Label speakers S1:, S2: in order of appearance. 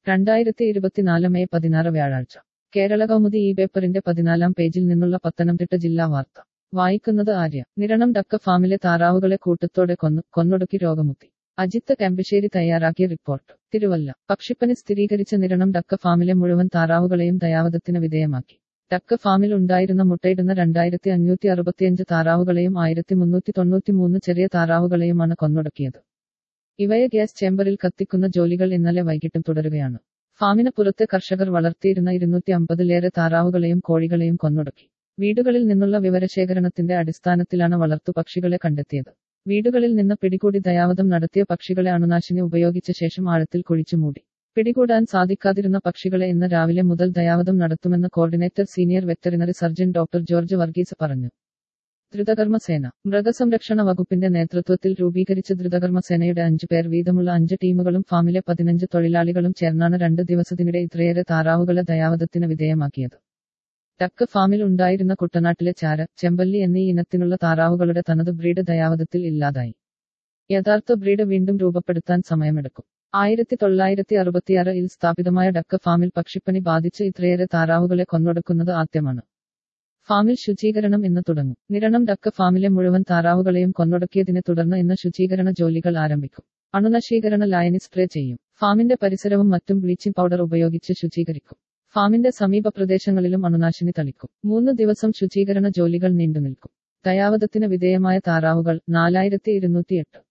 S1: 2024 May 16 വ്യാഴാഴ്ച കേരള കൗമുദി ഈ പേപ്പറിന്റെ 14-ാം പേജിൽ നിന്നുള്ള പത്തനംതിട്ട ജില്ലാ വാർത്ത വായിക്കുന്നത് ആര്യ. നിരണം ഡക്ക് ഫാമിലെ താറാവുകളെ കൂട്ടത്തോടെ കൊന്നൊടുക്കി രോഗമുക്തി. അജിത്ത് കെമ്പശ്ശേരി തയ്യാറാക്കിയ റിപ്പോർട്ട്. തിരുവല്ല. പക്ഷിപ്പനി സ്ഥിരീകരിച്ച നിരണം ഡക്ക് ഫാമിലെ മുഴുവൻ താറാവുകളെയും ദയാവധത്തിന് വിധേയമാക്കി. ഡക്ക് ഫാമിൽ ഉണ്ടായിരുന്ന മുട്ടയിടുന്ന 2565 താറാവുകളെയും 1393 ചെറിയ താറാവുകളെയുമാണ് കൊന്നൊടുക്കിയത്. ഇവയെ ഗ്യാസ് ചേമ്പറിൽ കത്തിക്കുന്ന ജോലികൾ ഇന്നലെ വൈകിട്ടും തുടരുകയാണ്. ഫാമിന് പുറത്തെ കർഷകർ വളർത്തിയിരുന്ന 250-ലേറെ താറാവുകളെയും കോഴികളെയും കൊന്നൊടുക്കി. വീടുകളിൽ നിന്നുള്ള വിവരശേഖരണത്തിന്റെ അടിസ്ഥാനത്തിലാണ് വളർത്തുപക്ഷികളെ കണ്ടെത്തിയത്. വീടുകളിൽ നിന്ന് പിടികൂടി ദയാവധം നടത്തിയ പക്ഷികളെ അണുനാശിനി ഉപയോഗിച്ച ശേഷം ആഴത്തിൽ കുഴിച്ചു മൂടി. പിടികൂടാൻ സാധിക്കാതിരുന്ന പക്ഷികളെ ഇന്ന് രാവിലെ മുതൽ ദയാവധം നടത്തുമെന്ന് coordinator senior veterinary surgeon doctor George Varghese പറഞ്ഞു. ദ്രുതകർമ്മസേന. മൃഗസംരക്ഷണ വകുപ്പിന്റെ നേതൃത്വത്തിൽ രൂപീകരിച്ച ദ്രുതകർമ്മസേനയുടെ 5 പേർ വീതമുള്ള 5 ടീമുകളും ഫാമിലെ 15 തൊഴിലാളികളും ചേർന്നാണ് 2 ദിവസത്തിനിടെ ഇത്രയേറെ താറാവുകളെ ദയാവധത്തിന് വിധേയമാക്കിയത്. ഡക്ക് ഫാമിൽ ഉണ്ടായിരുന്ന കുട്ടനാട്ടിലെ ചാര, ചെമ്പല്ലി എന്നീ ഇനത്തിനുള്ള താറാവുകളുടെ തനത് ബ്രീഡ് ദയാവധത്തിൽ ഇല്ലാതായി. യഥാർത്ഥ ബ്രീഡ് വീണ്ടും രൂപപ്പെടുത്താൻ സമയമെടുക്കും. 1966-ൽ സ്ഥാപിതമായ ഡക്ക് ഫാമിൽ പക്ഷിപ്പനി ബാധിച്ച് ഇത്രയേറെ താറാവുകളെ കൊന്നൊടുക്കുന്നത് ആദ്യമാണ്. ഫാമിൽ ശുചീകരണം ഇന്ന് തുടങ്ങും. നിരണം ഡക്ക് ഫാമിലെ മുഴുവൻ താറാവുകളെയും കൊന്നൊടുക്കിയതിനെ തുടർന്ന് ഇന്ന് ശുചീകരണ ജോലികൾ ആരംഭിക്കും. അണുനശീകരണ ലായനി സ്പ്രേ ചെയ്യും. ഫാമിന്റെ പരിസരവും മറ്റും ബ്ലീച്ചിംഗ് പൗഡർ ഉപയോഗിച്ച് ശുചീകരിക്കും. ഫാമിന്റെ സമീപ പ്രദേശങ്ങളിലും അണുനാശിനി തളിക്കും. 3 ദിവസം ശുചീകരണ ജോലികൾ നീണ്ടുനിൽക്കും. ദയാവധത്തിന് വിധേയമായ താറാവുകൾ 4208.